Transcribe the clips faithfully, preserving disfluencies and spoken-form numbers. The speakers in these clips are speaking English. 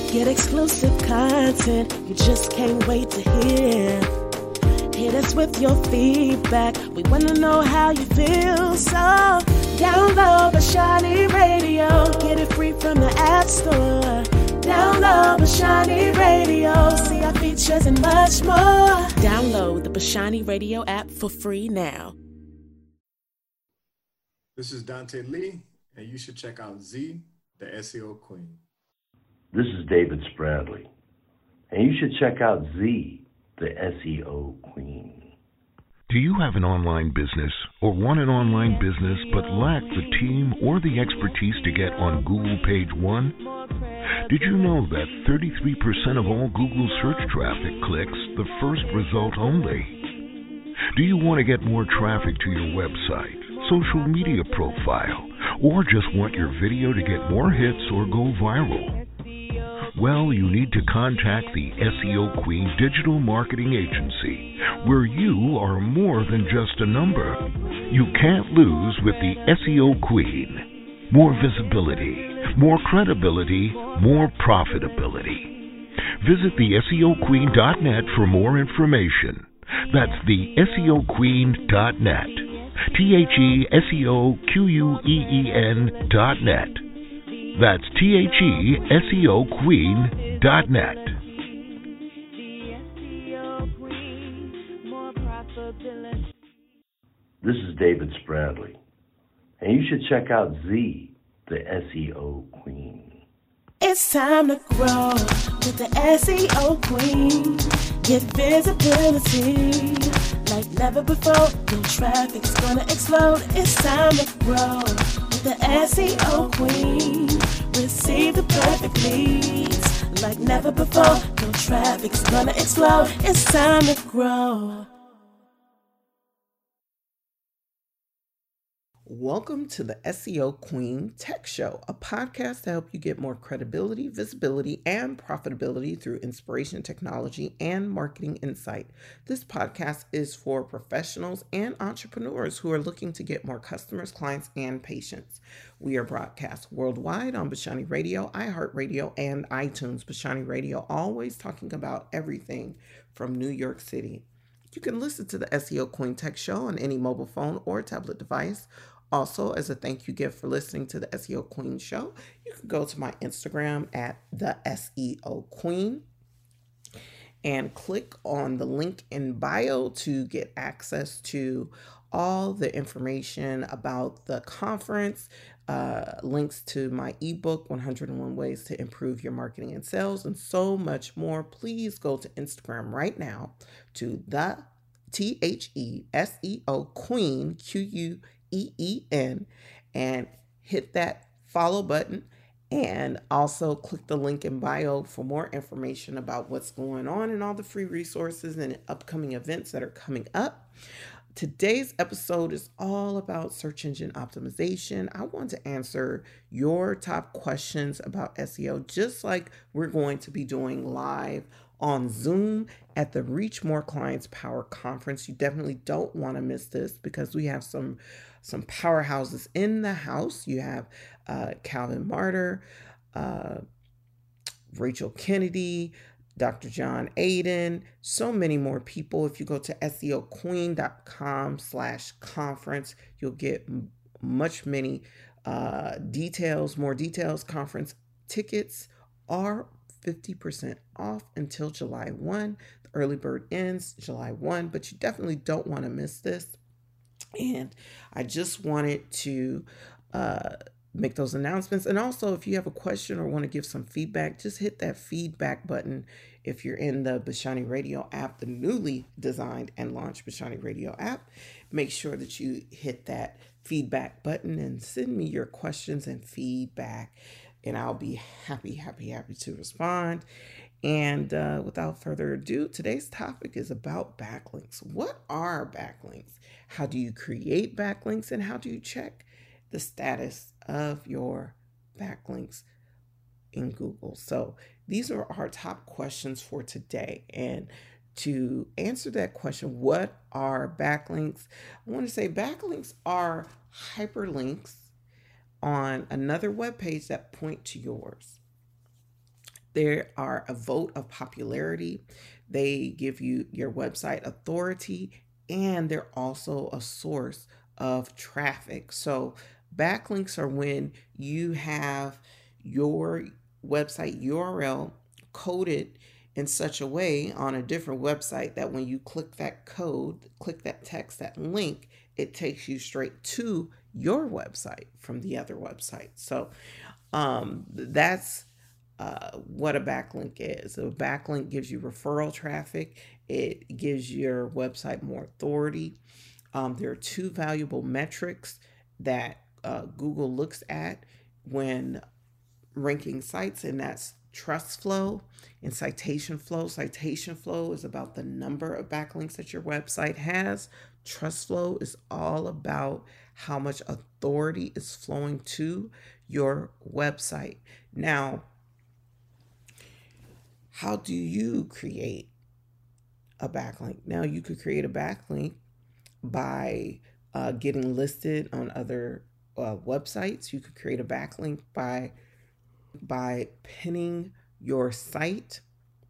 Get exclusive content you just can't wait to hear. Hit us with your feedback. We want to know how you feel. So download Bashani Radio. Get it free from the App Store. Download Bashani Radio. See our features and much more. Download the Bashani Radio app for free now. This is Dante Lee, and you should check out Z, the S E O Queen. This is David Spradley, and you should check out Z, the S E O Queen. Do you have an online business or want an online business but lack the team or the expertise to get on Google Page One? Did you know that thirty-three percent of all Google search traffic clicks the first result only? Do you want to get more traffic to your website, social media profile, or just want your video to get more hits or go viral? Well, you need to contact the S E O Queen Digital Marketing Agency, where you are more than just a number. You can't lose with the S E O Queen. More visibility, more credibility, more profitability. Visit the S E O queen dot net for more information. That's the S E O queen dot net. T H E S E O Q U E E N dot net. That's T H E S E O Queen dot net. This is David Spradley, and you should check out Z, the S E O Queen. It's time to grow with the S E O Queen. Get visibility like never before. Your traffic's gonna explode. It's time to grow with the S E O Queen. Receive the perfect leads like never before. Your traffic's gonna explode. It's time to grow. Welcome to the S E O Queen Tech Show, a podcast to help you get more credibility, visibility, and profitability through inspiration, technology, and marketing insight. This podcast is for professionals and entrepreneurs who are looking to get more customers, clients, and patients. We are broadcast worldwide on Bashani Radio, iHeartRadio, and iTunes. Bashani Radio, always talking about everything from New York City. You can listen to the S E O Queen Tech Show on any mobile phone or tablet device. Also, as a thank you gift for listening to the S E O Queen Show, you can go to my Instagram at the S E O Queen and click on the link in bio to get access to all the information about the conference, uh, links to my ebook, one oh one Ways to Improve Your Marketing and Sales, and so much more. Please go to Instagram right now to the T H E S E O Queen, Q U E E N, and hit that follow button, and also click the link in bio for more information about what's going on and all the free resources and upcoming events that are coming up. Today's episode is all about search engine optimization. I want to answer your top questions about S E O, just like we're going to be doing live on Zoom at the Reach More Clients Power Conference. You definitely don't want to miss this because we have some some powerhouses in the house. You have uh, Calvin Martyr, uh, Rachel Kennedy, Doctor John Aiden, so many more people. If you go to S E O queen dot com slash conference, you'll get m- much many uh, details, more details. Conference tickets are fifty percent off until July first. The early bird ends July first, but you definitely don't want to miss this. And I just wanted to uh, make those announcements. And also, if you have a question or want to give some feedback, just hit that feedback button. If you're in the Bashani Radio app, the newly designed and launched Bashani Radio app, make sure that you hit that feedback button and send me your questions and feedback. And I'll be happy, happy, happy to respond. And uh, without further ado, today's topic is about backlinks. What are backlinks? How do you create backlinks? And how do you check the status of your backlinks in Google? So these are our top questions for today. And to answer that question, what are backlinks? I want to say backlinks are hyperlinks on another web page that point to yours. They are a vote of popularity. They give you your website authority, and they're also a source of traffic. So backlinks are when you have your website U R L coded in such a way on a different website that when you click that code, click that text, that link, it takes you straight to your website from the other website. So um, that's uh, what a backlink is. A backlink gives you referral traffic. It gives your website more authority. Um, there are two valuable metrics that uh, Google looks at when ranking sites, and that's trust flow and citation flow. Citation flow is about the number of backlinks that your website has. Trust flow is all about how much authority is flowing to your website. Now, how do you create a backlink? Now, you could create a backlink by uh, getting listed on other uh, websites. You could create a backlink by by pinning your site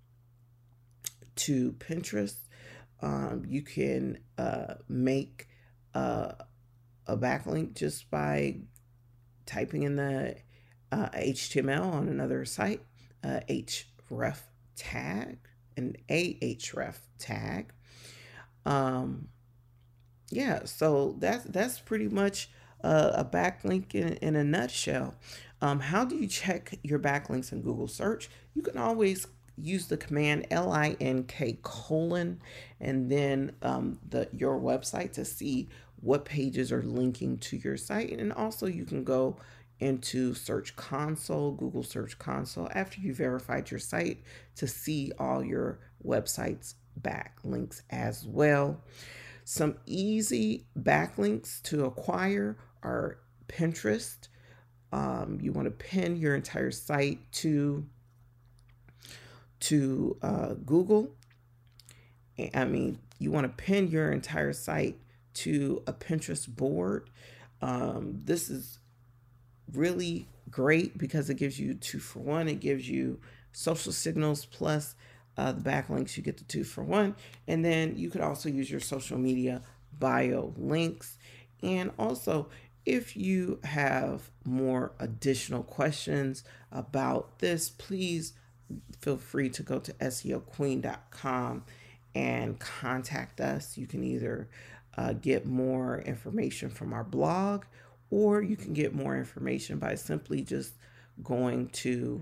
to Pinterest. Um, you can uh, make uh, a backlink just by typing in the uh, H T M L on another site, uh, href tag, an ahref tag. Um, yeah, so that's that's pretty much uh, a backlink in, in a nutshell. Um, how do you check your backlinks in Google search? You can always use the command link colon and then um, the your website to see what pages are linking to your site. And also you can go into Search Console, Google Search Console, after you verified your site to see all your website's backlinks as well. Some easy backlinks to acquire are Pinterest. Um, you want to pin your entire site to to uh, Google. I mean, you want to pin your entire site to a Pinterest board. Um, this is really great because it gives you two for one. It gives you social signals plus uh, the backlinks. You get the two for one. And then you could also use your social media bio links. And also, if you have more additional questions about this, please feel free to go to S E O queen dot com and contact us. You can either uh, get more information from our blog, or you can get more information by simply just going to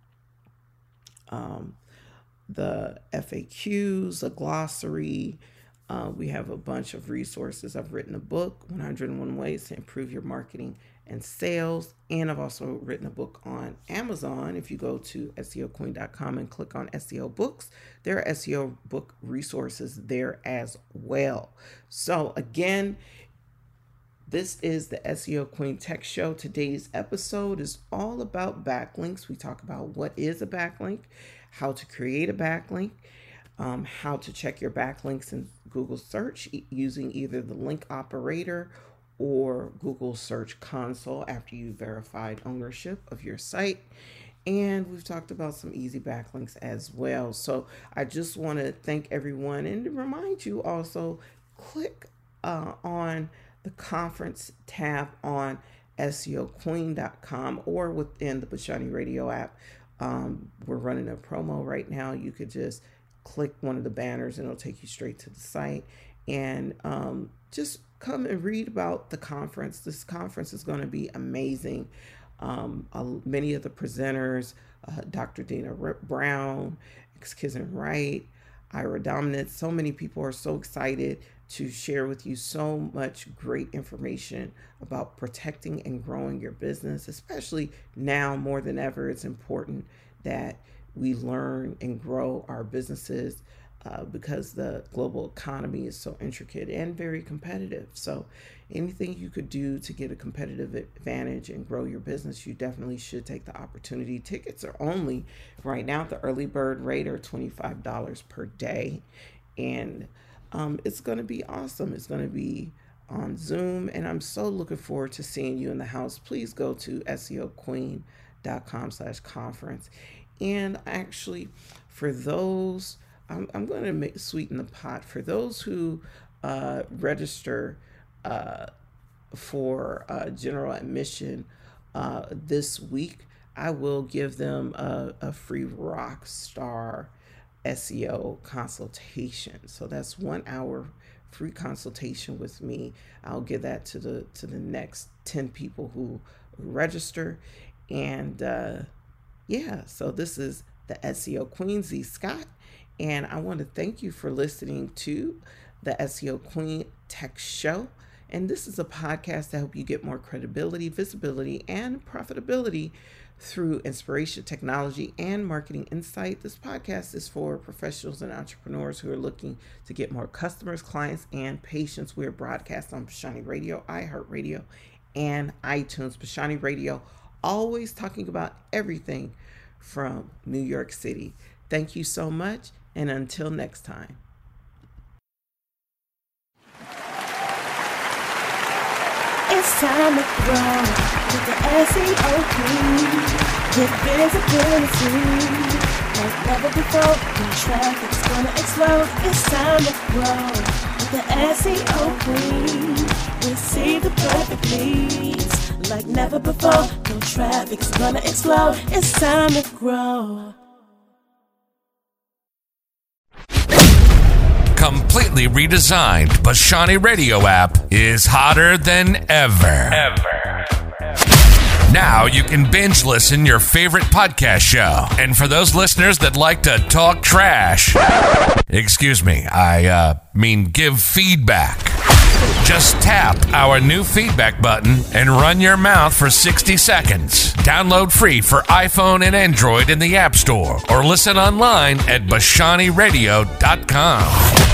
um, the F A Qs, the glossary. Uh, we have a bunch of resources. I've written a book, one hundred and one Ways to Improve Your Marketing and Sales. And I've also written a book on Amazon. If you go to S E O queen dot com and click on S E O books, there are S E O book resources there as well. So again, this is the S E O Queen Tech Show. Today's episode is all about backlinks. We talk about what is a backlink, how to create a backlink, um, how to check your backlinks in Google search using either the link operator or Google Search Console after you verified ownership of your site. And we've talked about some easy backlinks as well. So I just want to thank everyone and remind you also, click uh, on the conference tab on S E O queen dot com or within the Bashani Radio app. Um, we're running a promo right now. You could just click one of the banners and it'll take you straight to the site, and um, just come and read about the conference. This conference is going to be amazing. Um, uh, many of the presenters, uh, Doctor Dina Brown, Kizan Wright, Ira Dominance, so many people are so excited to share with you so much great information about protecting and growing your business. Especially now more than ever, it's important that we learn and grow our businesses uh, because the global economy is so intricate and very competitive. So anything you could do to get a competitive advantage and grow your business, you definitely should take the opportunity. Tickets are only right now, the early bird rate are twenty-five dollars per day. And um, it's going to be awesome. It's going to be on Zoom, and I'm so looking forward to seeing you in the house. Please go to S E O queen dot com slash conference And actually, for those, I'm, I'm going to make, sweeten the pot. For those who uh, register uh, for uh, general admission uh, this week, I will give them a, a free Rockstar S E O consultation. So that's one hour free consultation with me. I'll give that to the to the next ten people who register. And uh, yeah, so this is the S E O Queen, Z Scott, and I want to thank you for listening to the S E O Queen Tech Show. And this is a podcast to help you get more credibility, visibility, and profitability through inspiration, technology, and marketing insight. This podcast is for professionals and entrepreneurs who are looking to get more customers, clients, and patients. We're broadcast on Pashani Radio, iHeartRadio, and iTunes. Pashani Radio, always talking about everything from New York City. Thank you so much, and until next time. It's time to grow with the S E O Queen. Get visibility like never before. When traffic's gonna explode. It's time to grow with the S E O Queen. Receive the perfect leads like never before. No traffic's gonna explode. It's time to grow. Completely redesigned Pashani Radio app is hotter than ever. Ever. Now you can binge listen your favorite podcast show. And for those listeners that like to talk trash, excuse me, I uh, mean give feedback. Just tap our new feedback button and run your mouth for sixty seconds. Download free for iPhone and Android in the App Store or listen online at Pashani Radio dot com.